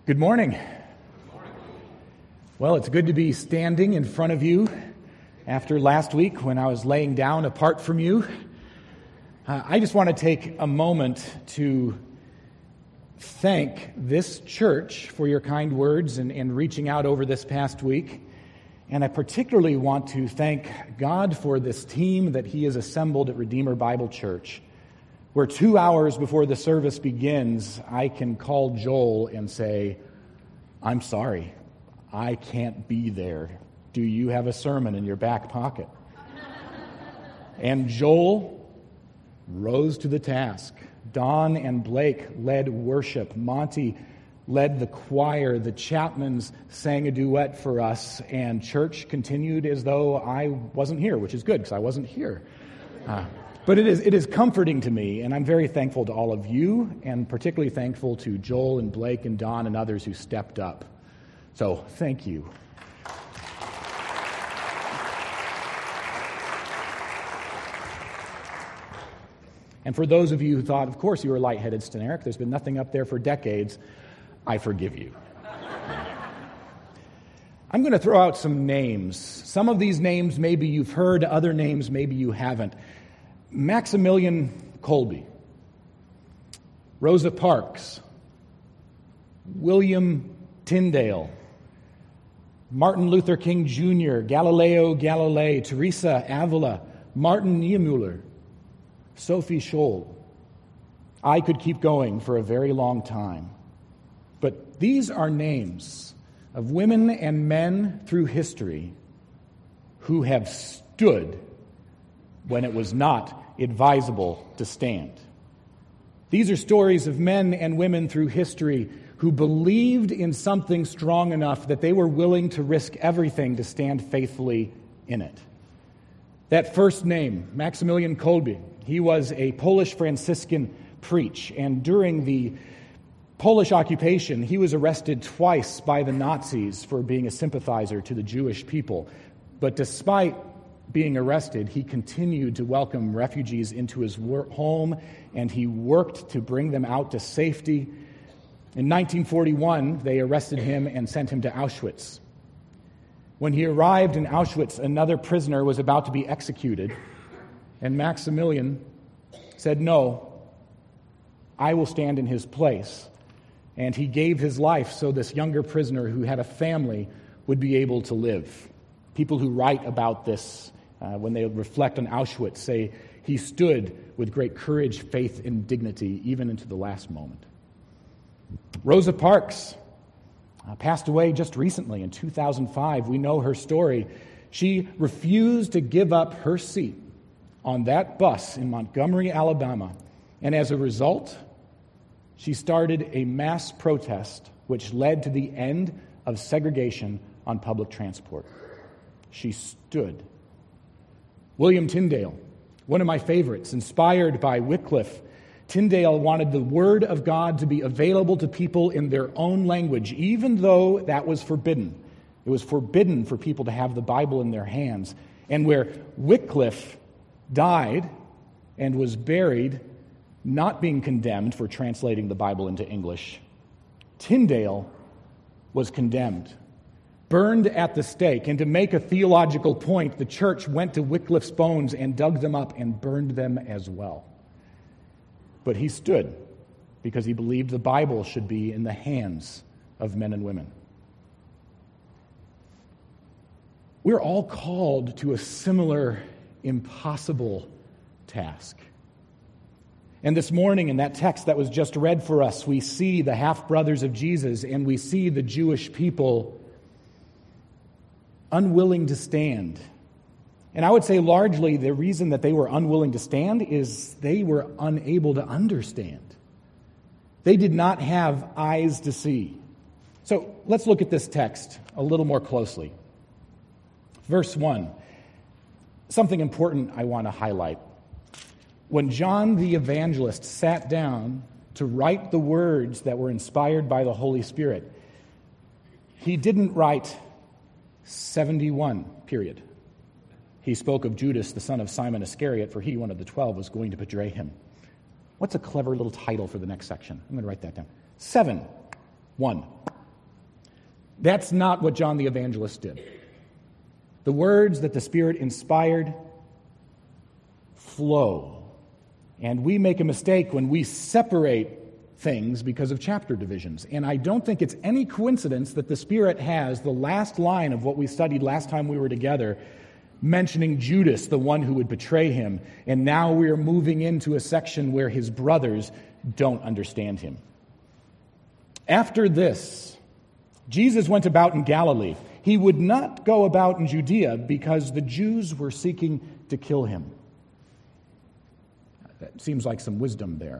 Good morning. Well, it's good to be standing in front of you after last week when I was laying down apart from you. I just want to take a moment to thank this church for your kind words and reaching out over this past week. And I particularly want to thank God for this team that He has assembled at Redeemer Bible Church, where 2 hours before the service begins, I can call Joel and say, "I'm sorry, I can't be there. Do you have a sermon in your back pocket?" And Joel rose to the task. Don and Blake led worship. Monty led the choir. The Chapmans sang a duet for us, and church continued as though I wasn't here, which is good because I wasn't here. But it is comforting to me, and I'm very thankful to all of you, and particularly thankful to Joel and Blake and Don and others who stepped up. So, thank you. And for those of you who thought, of course you were lightheaded, Steneric, there's been nothing up there for decades, I forgive you. I'm going to throw out some names. Some of these names maybe you've heard, other names maybe you haven't. Maximilian Kolbe, Rosa Parks, William Tyndale, Martin Luther King Jr., Galileo Galilei, Teresa Avila, Martin Niemöller, Sophie Scholl. I could keep going for a very long time. But these are names of women and men through history who have stood when it was not advisable to stand. These are stories of men and women through history who believed in something strong enough that they were willing to risk everything to stand faithfully in it. That first name, Maximilian Kolbe, he was a Polish Franciscan priest, and during the Polish occupation, he was arrested twice by the Nazis for being a sympathizer to the Jewish people. But despite being arrested, he continued to welcome refugees into his home, and he worked to bring them out to safety. In 1941, they arrested him and sent him to Auschwitz. When he arrived in Auschwitz, another prisoner was about to be executed, and Maximilian said, "No, I will stand in his place." And he gave his life so this younger prisoner who had a family would be able to live. People who write about this, when they reflect on Auschwitz, say he stood with great courage, faith, and dignity, even into the last moment. Rosa Parks passed away just recently in 2005. We know her story. She refused to give up her seat on that bus in Montgomery, Alabama. And as a result, she started a mass protest which led to the end of segregation on public transport. She stood. William Tyndale, one of my favorites, inspired by Wycliffe. Tyndale wanted the Word of God to be available to people in their own language, even though that was forbidden. It was forbidden for people to have the Bible in their hands. And where Wycliffe died and was buried, not being condemned for translating the Bible into English, Tyndale was condemned, burned at the stake. And to make a theological point, the church went to Wycliffe's bones and dug them up and burned them as well. But he stood because he believed the Bible should be in the hands of men and women. We're all called to a similar impossible task. And this morning, in that text that was just read for us, we see the half-brothers of Jesus, and we see the Jewish people unwilling to stand. And I would say largely the reason that they were unwilling to stand is they were unable to understand. They did not have eyes to see. So let's look at this text a little more closely. Verse 1, something important I want to highlight. When John the Evangelist sat down to write the words that were inspired by the Holy Spirit, he didn't write 71, period. He spoke of Judas, the son of Simon Iscariot, for he, one of the 12, was going to betray him. What's a clever little title for the next section? I'm going to write that down. 7, 1. That's not what John the Evangelist did. The words that the Spirit inspired flow. And we make a mistake when we separate things because of chapter divisions. And I don't think it's any coincidence that the Spirit has the last line of what we studied last time we were together, mentioning Judas, the one who would betray him. And now we are moving into a section where his brothers don't understand him. After this, Jesus went about in Galilee. He would not go about in Judea because the Jews were seeking to kill him. That seems like some wisdom there.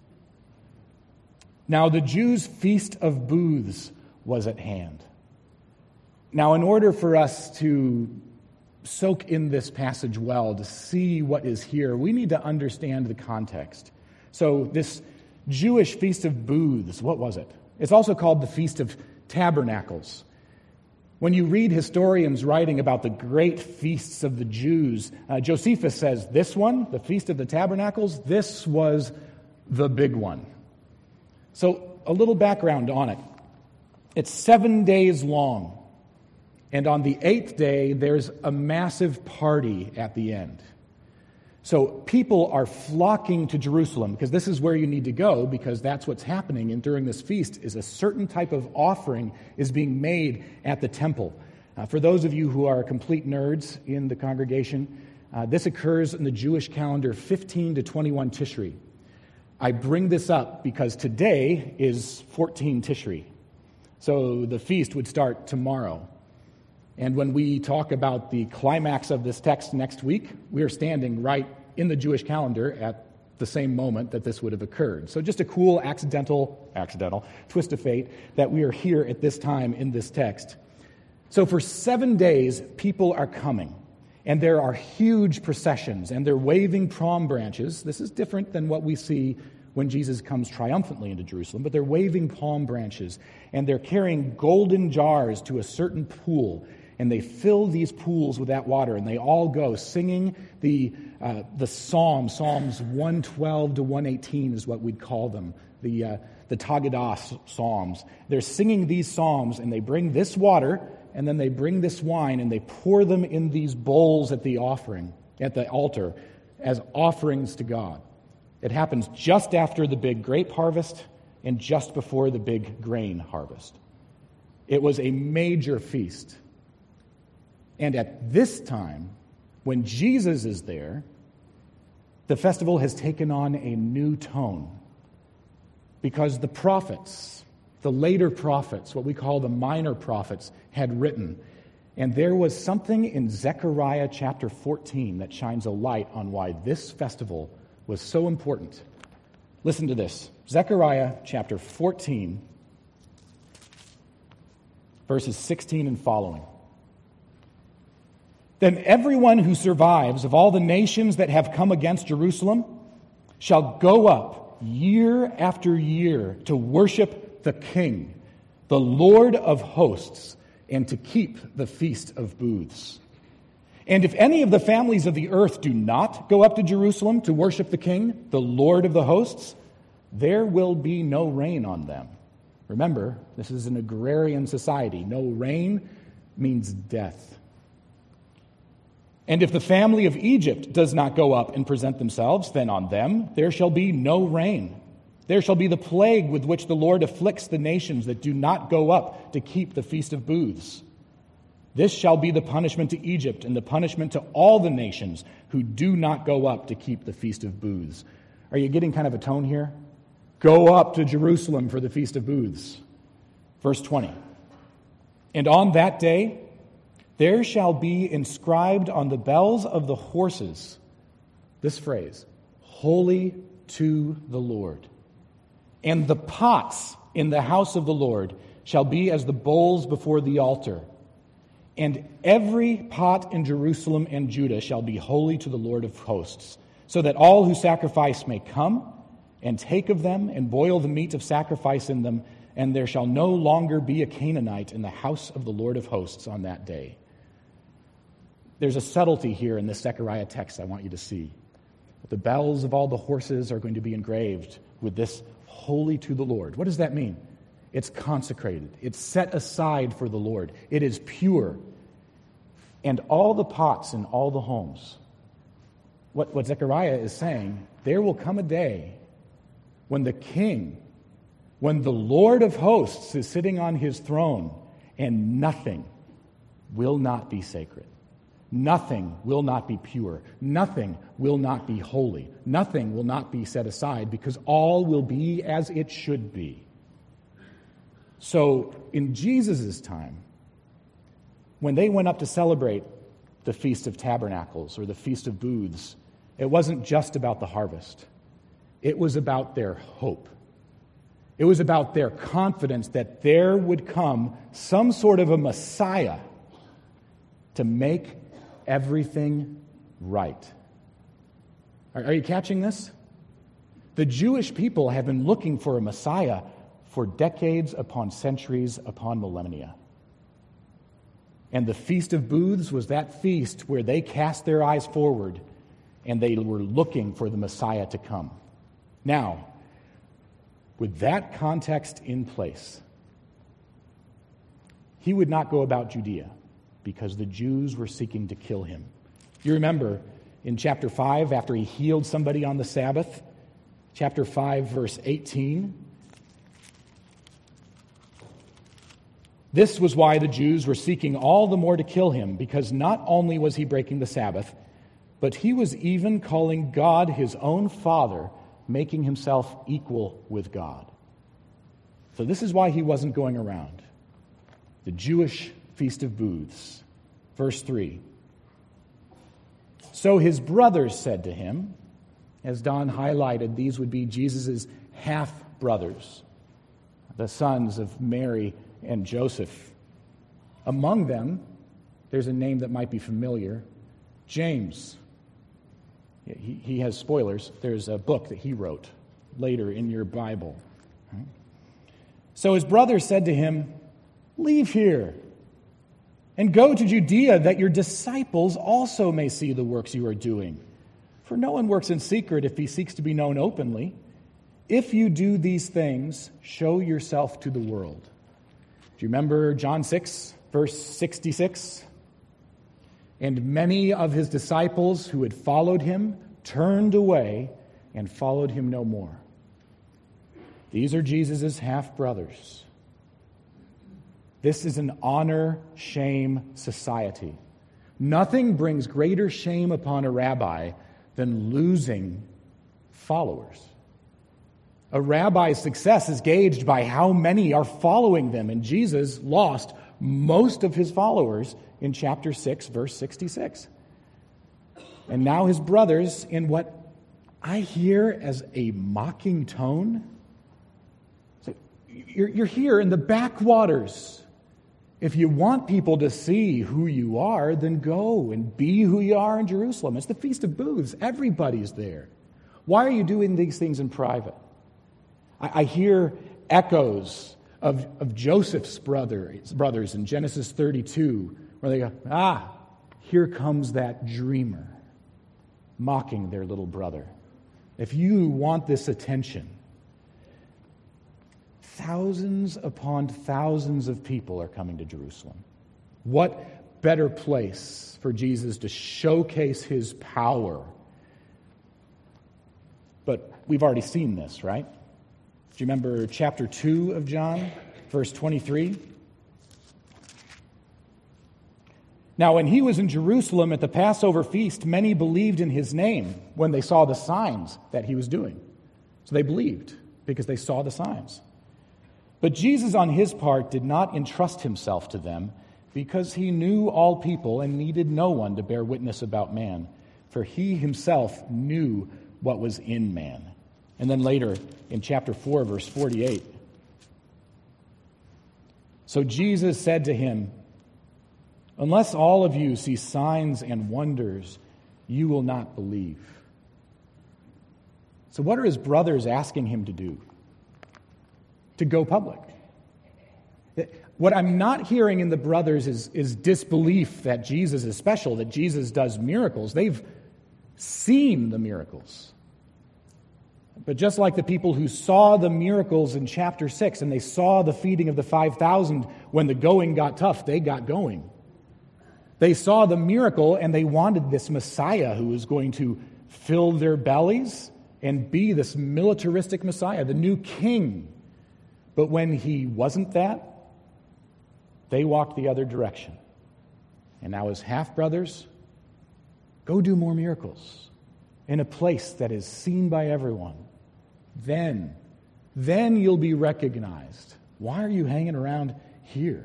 Now the Jews' feast of booths was at hand. Now, in order for us to soak in this passage well, to see what is here, we need to understand the context. So this Jewish feast of booths, what was it? It's also called the Feast of Tabernacles. When you read historians writing about the great feasts of the Jews, Josephus says this one, the Feast of the Tabernacles, this was the big one. So a little background on it. It's 7 days long. And on the 8th day, there's a massive party at the end. So people are flocking to Jerusalem because this is where you need to go, because that's what's happening. And during this feast is a certain type of offering is being made at the temple. For those of you who are complete nerds in the congregation, this occurs in the Jewish calendar 15 to 21 Tishri. I bring this up because today is 14 Tishri. So the feast would start tomorrow. And when we talk about the climax of this text next week, we are standing right in the Jewish calendar at the same moment that this would have occurred. So just a cool accidental twist of fate that we are here at this time in this text. So for 7 days, people are coming. And there are huge processions, and they're waving palm branches. This is different than what we see when Jesus comes triumphantly into Jerusalem, but they're waving palm branches, and they're carrying golden jars to a certain pool, and they fill these pools with that water, and they all go singing the Psalms 112 to 118 is what we'd call them, the Tagadah Psalms. They're singing these psalms, and they bring this water, and then they bring this wine, and they pour them in these bowls at the altar, as offerings to God. It happens just after the big grape harvest and just before the big grain harvest. It was a major feast. And at this time, when Jesus is there, the festival has taken on a new tone. Because the prophets, the later prophets, what we call the minor prophets, had written. And there was something in Zechariah chapter 14 that shines a light on why this festival was so important. Listen to this. Zechariah chapter 14, verses 16 and following. Then everyone who survives of all the nations that have come against Jerusalem shall go up year after year to worship the King, the Lord of hosts, and to keep the Feast of Booths. And if any of the families of the earth do not go up to Jerusalem to worship the King, the Lord of the hosts, there will be no rain on them. Remember, this is an agrarian society. No rain means death. And if the family of Egypt does not go up and present themselves, then on them there shall be no rain. There shall be the plague with which the Lord afflicts the nations that do not go up to keep the Feast of Booths. This shall be the punishment to Egypt and the punishment to all the nations who do not go up to keep the Feast of Booths. Are you getting kind of a tone here? Go up to Jerusalem for the Feast of Booths. Verse 20. And on that day there shall be inscribed on the bells of the horses this phrase, Holy to the Lord. And the pots in the house of the Lord shall be as the bowls before the altar. And every pot in Jerusalem and Judah shall be holy to the Lord of hosts, so that all who sacrifice may come and take of them and boil the meat of sacrifice in them, and there shall no longer be a Canaanite in the house of the Lord of hosts on that day. There's a subtlety here in this Zechariah text I want you to see. The bells of all the horses are going to be engraved with this holy to the Lord. What does that mean? It's consecrated. It's set aside for the Lord. It is pure. And all the pots in all the homes. What Zechariah is saying, there will come a day when the king, when the Lord of hosts is sitting on his throne, and nothing will not be sacred. Nothing will not be pure. Nothing will not be holy. Nothing will not be set aside, because all will be as it should be. So in Jesus' time, when they went up to celebrate the Feast of Tabernacles or the Feast of Booths, it wasn't just about the harvest. It was about their hope. It was about their confidence that there would come some sort of a Messiah to make everything right. Are you catching this? The Jewish people have been looking for a Messiah for decades upon centuries upon millennia. And the Feast of Booths was that feast where they cast their eyes forward and they were looking for the Messiah to come. Now, with that context in place, he would not go about Judea because the Jews were seeking to kill him. You remember in chapter 5, after he healed somebody on the Sabbath, chapter 5, verse 18, this was why the Jews were seeking all the more to kill him, because not only was he breaking the Sabbath, but he was even calling God his own Father, making himself equal with God. So this is why he wasn't going around. The Jewish Feast of Booths. Verse 3. So his brothers said to him, as Don highlighted, these would be Jesus' half-brothers, the sons of Mary and Joseph. Among them, there's a name that might be familiar, James. He has spoilers. There's a book that he wrote later in your Bible. So his brothers said to him, leave here and go to Judea, that your disciples also may see the works you are doing. For no one works in secret if he seeks to be known openly. If you do these things, show yourself to the world. Do you remember John 6, verse 66? And many of his disciples who had followed him turned away and followed him no more. These are Jesus' half-brothers. This is an honor-shame society. Nothing brings greater shame upon a rabbi than losing followers. A rabbi's success is gauged by how many are following them, and Jesus lost most of his followers in chapter 6, verse 66. And now his brothers, in what I hear as a mocking tone, say, you're here in the backwaters. If you want people to see who you are, then go and be who you are in Jerusalem. It's the Feast of Booths. Everybody's there. Why are you doing these things in private? I hear echoes of Joseph's brothers in Genesis 32, where they go, here comes that dreamer, mocking their little brother. If you want this attention, thousands upon thousands of people are coming to Jerusalem. What better place for Jesus to showcase his power? But we've already seen this, right? Do you remember chapter 2 of John, verse 23? Now, when he was in Jerusalem at the Passover feast, many believed in his name when they saw the signs that he was doing. So they believed because they saw the signs. But Jesus, on his part, did not entrust himself to them because he knew all people and needed no one to bear witness about man, for he himself knew what was in man. And then later in chapter 4, verse 48, so Jesus said to him, unless all of you see signs and wonders, you will not believe. So what are his brothers asking him to do? To go public. What I'm not hearing in the brothers is disbelief that Jesus is special, that Jesus does miracles. They've seen the miracles. But just like the people who saw the miracles in chapter 6, and they saw the feeding of the 5,000 when the going got tough, they got going. They saw the miracle and they wanted this Messiah who was going to fill their bellies and be this militaristic Messiah, the new king. But when he wasn't that, they walked the other direction. And now as half-brothers, go do more miracles in a place that is seen by everyone. Then you'll be recognized. Why are you hanging around here?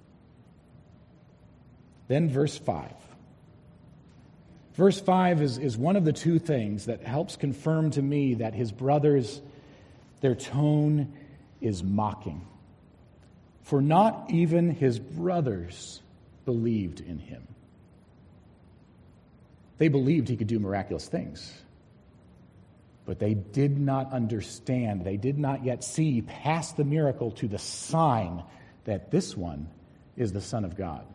Then verse 5. Verse 5 is one of the two things that helps confirm to me that his brothers, their tone is mocking. For not even his brothers believed in him. They believed he could do miraculous things. But they did not understand. They did not yet see past the miracle to the sign that this one is the Son of God.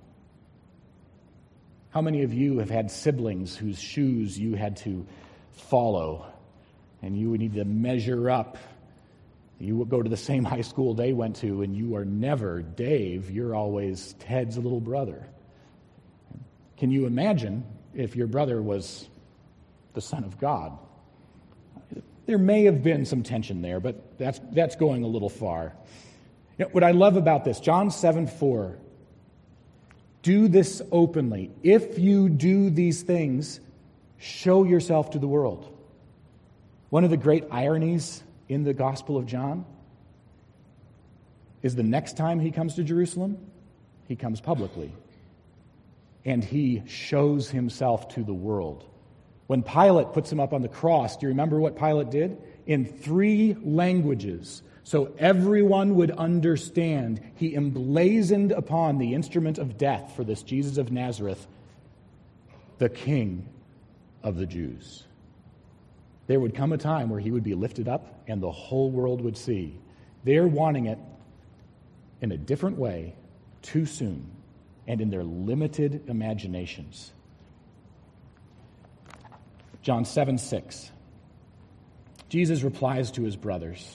How many of you have had siblings whose shoes you had to follow and you would need to measure up? You would go to the same high school they went to and you are never Dave, you're always Ted's little brother. Can you imagine if your brother was the Son of God? There may have been some tension there, but that's going a little far. You know, what I love about this, John 7:4, do this openly. If you do these things, show yourself to the world. One of the great ironies in the Gospel of John is the next time he comes to Jerusalem, he comes publicly. And he shows himself to the world. When Pilate puts him up on the cross, do you remember what Pilate did? In 3 languages, so everyone would understand, he emblazoned upon the instrument of death for this Jesus of Nazareth, the King of the Jews. There would come a time where he would be lifted up and the whole world would see. They're wanting it in a different way, too soon, and in their limited imaginations. John 7:6. Jesus replies to his brothers.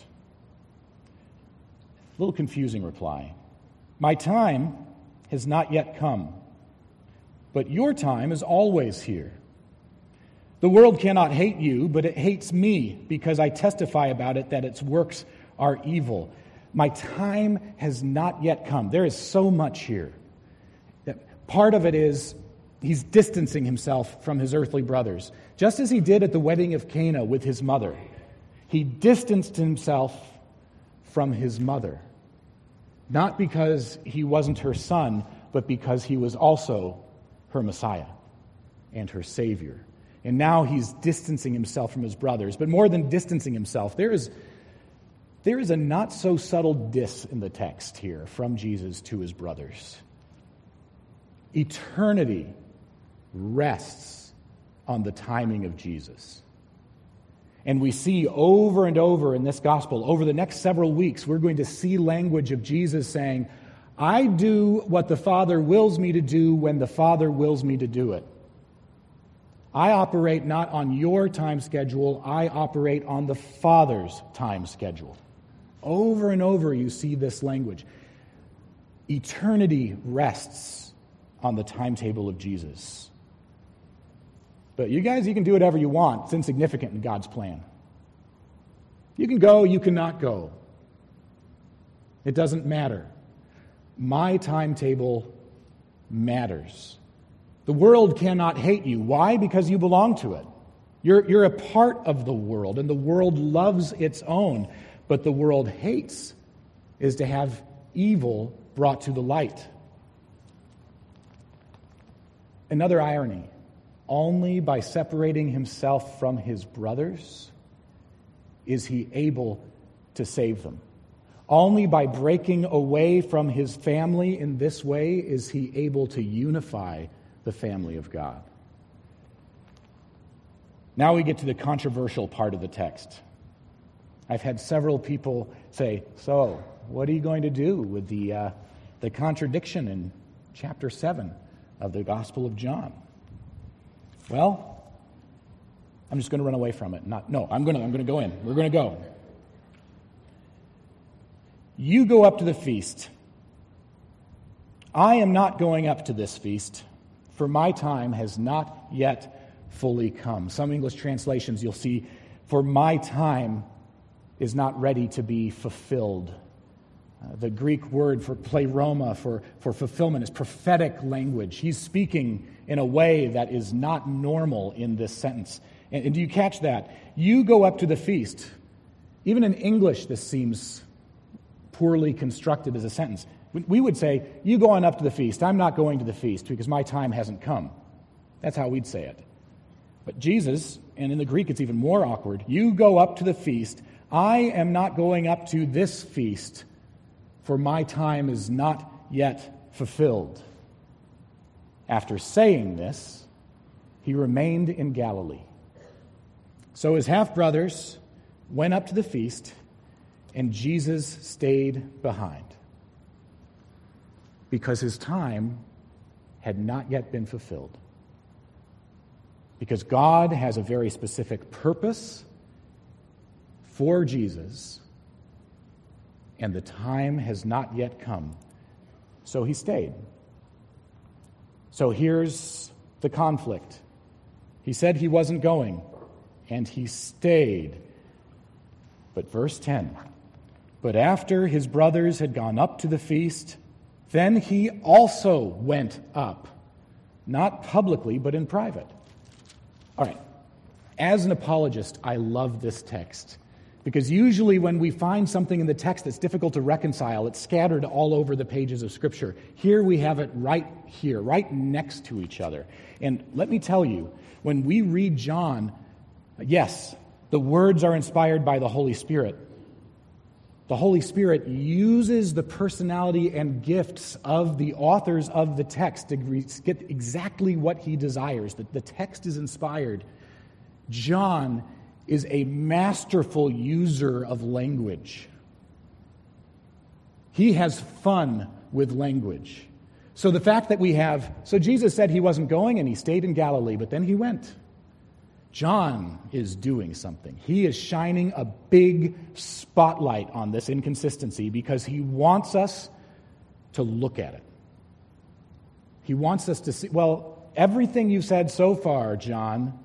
A little confusing reply. My time has not yet come, but your time is always here. The world cannot hate you, but it hates me because I testify about it that its works are evil. My time has not yet come. There is so much here. Part of it is he's distancing himself from his earthly brothers, just as he did at the wedding of Cana with his mother. He distanced himself from his mother, not because he wasn't her son, but because he was also her Messiah and her Savior. And now he's distancing himself from his brothers. But more than distancing himself, there is a not-so-subtle diss in the text here from Jesus to his brothers. Eternity rests on the timing of Jesus. And we see over and over in this gospel, over the next several weeks, we're going to see language of Jesus saying, I do what the Father wills me to do when the Father wills me to do it. I operate not on your time schedule, I operate on the Father's time schedule. Over and over you see this language. Eternity rests on the timetable of Jesus. But you guys, you can do whatever you want. It's insignificant in God's plan. You can go, you cannot go. It doesn't matter. My timetable matters. The world cannot hate you. Why? Because you belong to it. You're a part of the world, and the world loves its own. But the world hates is to have evil brought to the light. Another irony. Only by separating himself from his brothers is he able to save them. Only by breaking away from his family in this way is he able to unify the family of God. Now we get to the controversial part of the text. I've had several people say, so what are you going to do with the contradiction in chapter 7 of the Gospel of John? Well, I'm just going to run away from it. No, I'm going to go in. We're going to go. You go up to the feast. I am not going up to this feast, for my time has not yet fully come. Some English translations you'll see, for my time is not ready to be fulfilled. The Greek word for pleroma, for fulfillment, is prophetic language. He's speaking in a way that is not normal in this sentence. And do you catch that? You go up to the feast. Even in English, this seems poorly constructed as a sentence. We would say, you go on up to the feast. I'm not going to the feast because my time hasn't come. That's how we'd say it. But Jesus, and in the Greek it's even more awkward, you go up to the feast. I am not going up to this feast, for my time is not yet fulfilled. After saying this, he remained in Galilee. So his half-brothers went up to the feast, and Jesus stayed behind, because his time had not yet been fulfilled. Because God has a very specific purpose for Jesus, and the time has not yet come. So he stayed. So here's the conflict. He said he wasn't going, and he stayed. But verse 10, but after his brothers had gone up to the feast, then he also went up, not publicly, but in private. All right, as an apologist, I love this text, because usually when we find something in the text that's difficult to reconcile, it's scattered all over the pages of Scripture. Here we have it right here, right next to each other. And let me tell you, when we read John, yes, the words are inspired by the Holy Spirit. The Holy Spirit uses the personality and gifts of the authors of the text to get exactly what he desires. The text is inspired. John is a masterful user of language. He has fun with language. So the fact that so Jesus said he wasn't going and he stayed in Galilee, but then he went. John is doing something. He is shining a big spotlight on this inconsistency because he wants us to look at it. He wants us to see, well, everything you've said so far, John,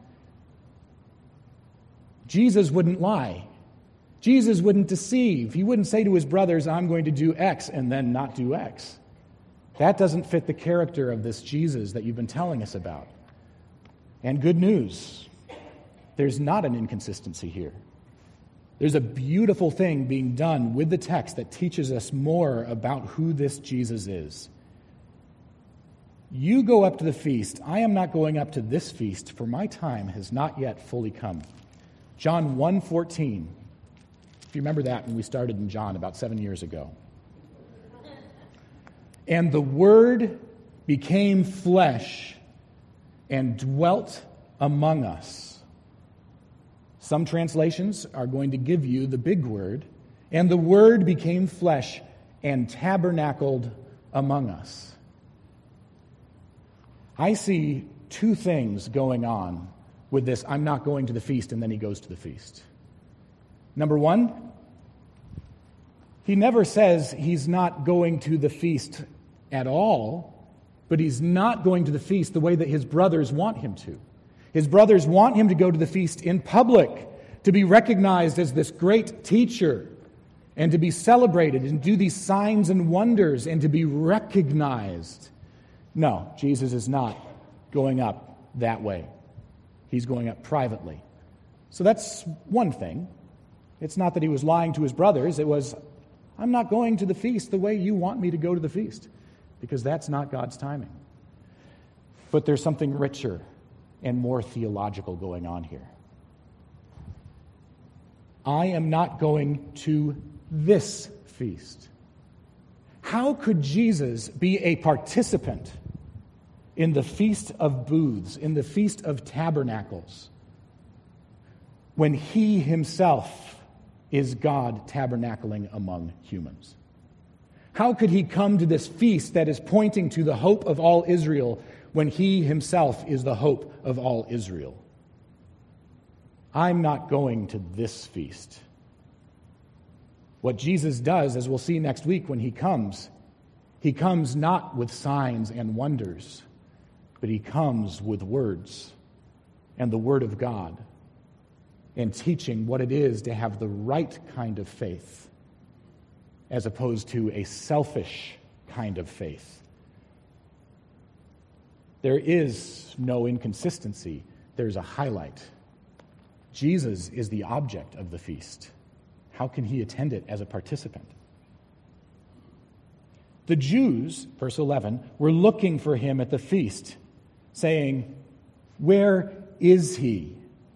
Jesus wouldn't lie. Jesus wouldn't deceive. He wouldn't say to his brothers, I'm going to do X and then not do X. That doesn't fit the character of this Jesus that you've been telling us about. And good news, there's not an inconsistency here. There's a beautiful thing being done with the text that teaches us more about who this Jesus is. You go up to the feast. I am not going up to this feast, for my time has not yet fully come. John 1:14. If you remember that when we started in John about 7 years ago. And the Word became flesh and dwelt among us. Some translations are going to give you the big word, and the Word became flesh and tabernacled among us. I see two things going on with this, I'm not going to the feast, and then he goes to the feast. Number one, he never says he's not going to the feast at all, but he's not going to the feast the way that his brothers want him to. His brothers want him to go to the feast in public, to be recognized as this great teacher, and to be celebrated and do these signs and wonders and to be recognized. No, Jesus is not going up that way. He's going up privately. So that's one thing. It's not that he was lying to his brothers. It was, I'm not going to the feast the way you want me to go to the feast, because that's not God's timing. But there's something richer and more theological going on here. I am not going to this feast. How could Jesus be a participant in the Feast of Booths, in the Feast of Tabernacles, when he himself is God tabernacling among humans? How could he come to this feast that is pointing to the hope of all Israel when he himself is the hope of all Israel? I'm not going to this feast. What Jesus does, as we'll see next week when he comes not with signs and wonders, but he comes with words and the Word of God and teaching what it is to have the right kind of faith as opposed to a selfish kind of faith. There is no inconsistency. There's a highlight. Jesus is the object of the feast. How can he attend it as a participant? The Jews, verse 11, were looking for him at the feast, saying, "Where is he?"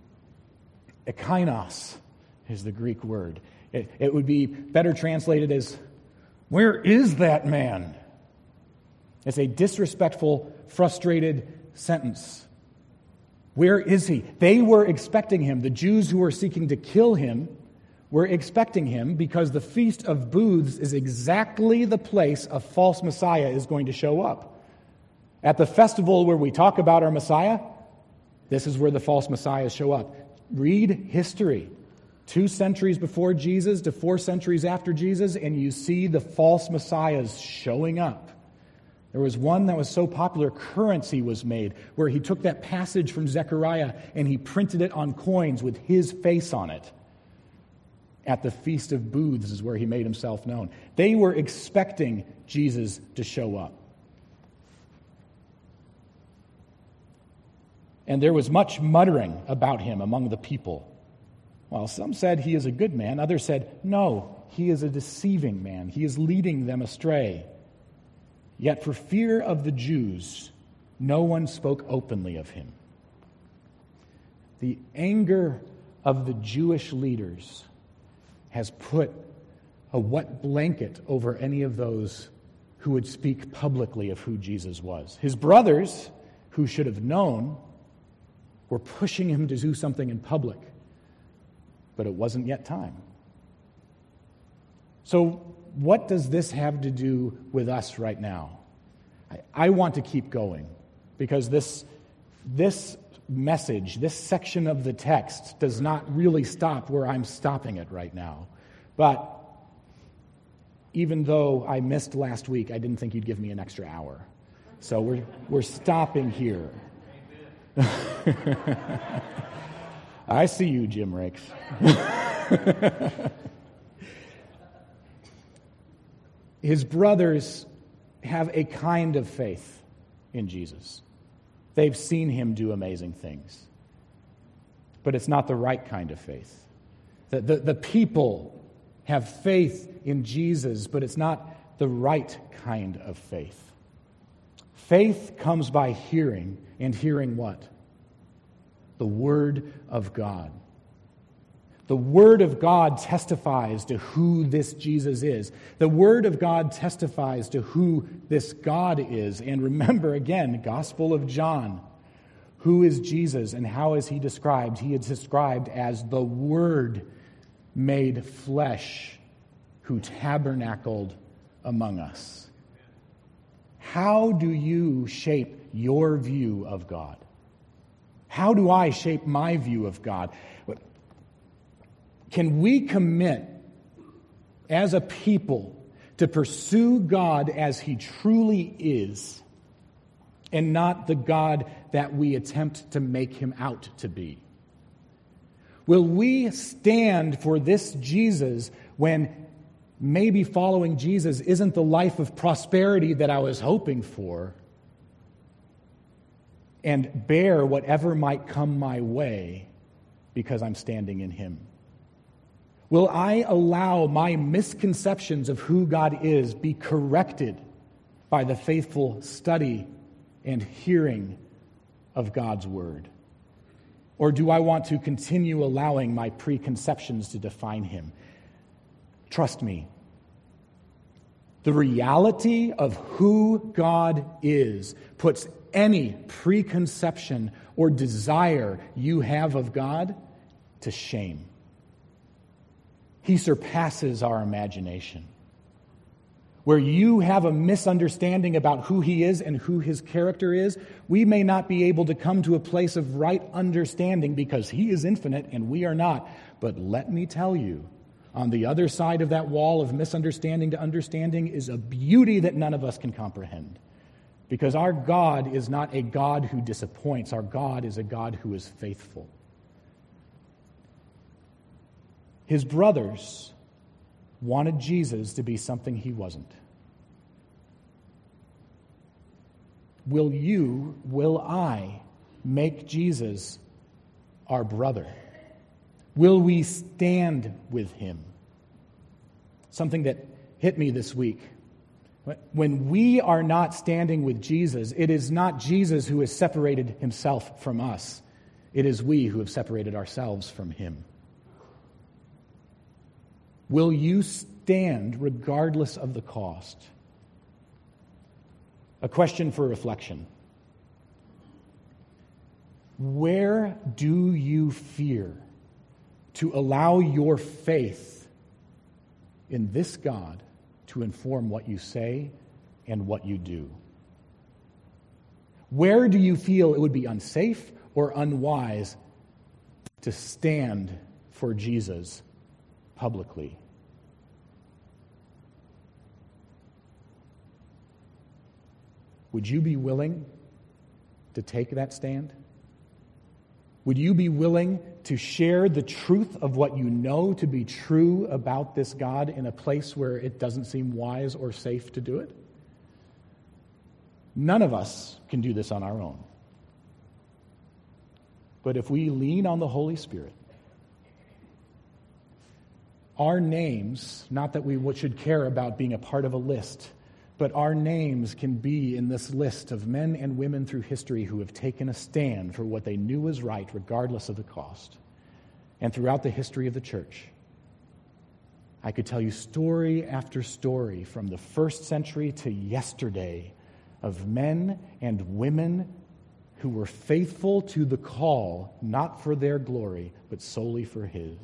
Ekainos is the Greek word. It would be better translated as, "Where is that man?" It's a disrespectful, frustrated sentence. Where is he? They were expecting him. The Jews who were seeking to kill him were expecting him because the Feast of Booths is exactly the place a false Messiah is going to show up. At the festival where we talk about our Messiah, this is where the false Messiahs show up. Read history. 2 centuries before Jesus to 4 centuries after Jesus, and you see the false Messiahs showing up. There was one that was so popular, currency was made, where he took that passage from Zechariah and he printed it on coins with his face on it. At the Feast of Booths is where he made himself known. They were expecting Jesus to show up. And there was much muttering about him among the people. While some said he is a good man, others said, no, he is a deceiving man. He is leading them astray. Yet for fear of the Jews, no one spoke openly of him. The anger of the Jewish leaders has put a wet blanket over any of those who would speak publicly of who Jesus was. His brothers, who should have known, were pushing him to do something in public, but it wasn't yet time. So what does this have to do with us right now? I want to keep going because this message, this section of the text does not really stop where I'm stopping it right now. But even though I missed last week, I didn't think you'd give me an extra hour. So we're stopping here. I see you, Jim Rakes. His brothers have a kind of faith in Jesus. They've seen him do amazing things. But it's not the right kind of faith. The people have faith in Jesus, but it's not the right kind of faith. Faith comes by hearing, and hearing what? The Word of God. The Word of God testifies to who this Jesus is. The Word of God testifies to who this God is. And remember again, Gospel of John. Who is Jesus and how is he described? He is described as the Word made flesh who tabernacled among us. How do you shape your view of God? How do I shape my view of God? Can we commit as a people to pursue God as he truly is and not the God that we attempt to make him out to be? Will we stand for this Jesus when maybe following Jesus isn't the life of prosperity that I was hoping for, and bear whatever might come my way because I'm standing in him? Will I allow my misconceptions of who God is be corrected by the faithful study and hearing of God's Word? Or do I want to continue allowing my preconceptions to define him? Trust me, the reality of who God is puts any preconception or desire you have of God to shame. He surpasses our imagination. where you have a misunderstanding about who he is and who his character is, we may not be able to come to a place of right understanding because he is infinite and we are not. But let me tell you, on the other side of that wall of misunderstanding to understanding is a beauty that none of us can comprehend. Because our God is not a God who disappoints. Our God is a God who is faithful. His brothers wanted Jesus to be something he wasn't. Will I make Jesus our brother? Will we stand with him? Something that hit me this week. When we are not standing with Jesus, it is not Jesus who has separated himself from us. It is we who have separated ourselves from him. Will you stand regardless of the cost? A question for reflection. Where do you fear to allow your faith in this God to inform what you say and what you do? Where do you feel it would be unsafe or unwise to stand for Jesus publicly? Would you be willing to take that stand? Would you be willing to share the truth of what you know to be true about this God in a place where it doesn't seem wise or safe to do it? None of us can do this on our own. But if we lean on the Holy Spirit, our names, not that we should care about being a part of a list, but our names can be in this list of men and women through history who have taken a stand for what they knew was right, regardless of the cost. And throughout the history of the church, I could tell you story after story from the first century to yesterday of men and women who were faithful to the call, not for their glory, but solely for his.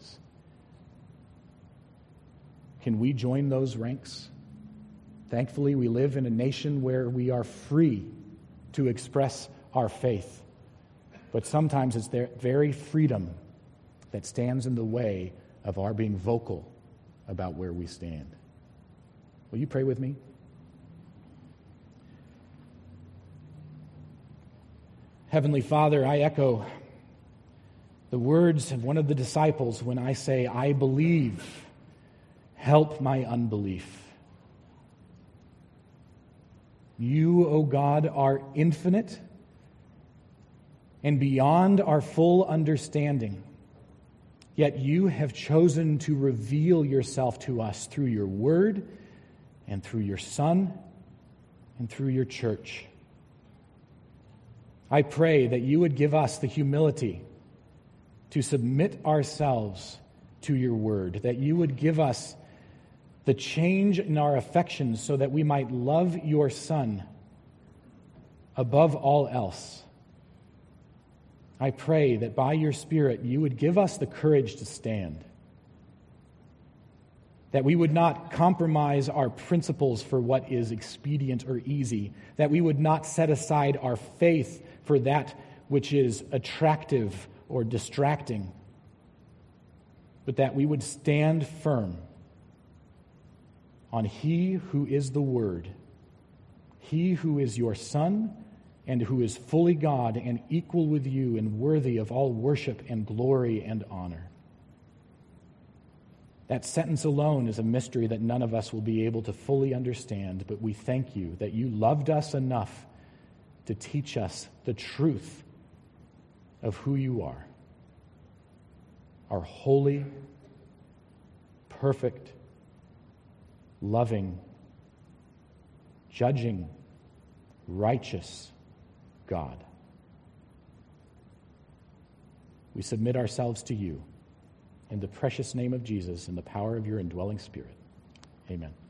Can we join those ranks? Thankfully, we live in a nation where we are free to express our faith. But sometimes it's their very freedom that stands in the way of our being vocal about where we stand. Will you pray with me? Heavenly Father, I echo the words of one of the disciples when I say, I believe, help my unbelief. You, O God, are infinite and beyond our full understanding. Yet you have chosen to reveal yourself to us through your word and through your Son and through your church. I pray that you would give us the humility to submit ourselves to your word, that you would give us the change in our affections so that we might love your Son above all else. I pray that by your Spirit you would give us the courage to stand, that we would not compromise our principles for what is expedient or easy, that we would not set aside our faith for that which is attractive or distracting, but that we would stand firm on He who is the Word, He who is your Son, and who is fully God and equal with you and worthy of all worship and glory and honor. That sentence alone is a mystery that none of us will be able to fully understand, but we thank you that you loved us enough to teach us the truth of who you are. Our holy, perfect, loving, judging, righteous God. We submit ourselves to you in the precious name of Jesus and the power of your indwelling Spirit. Amen.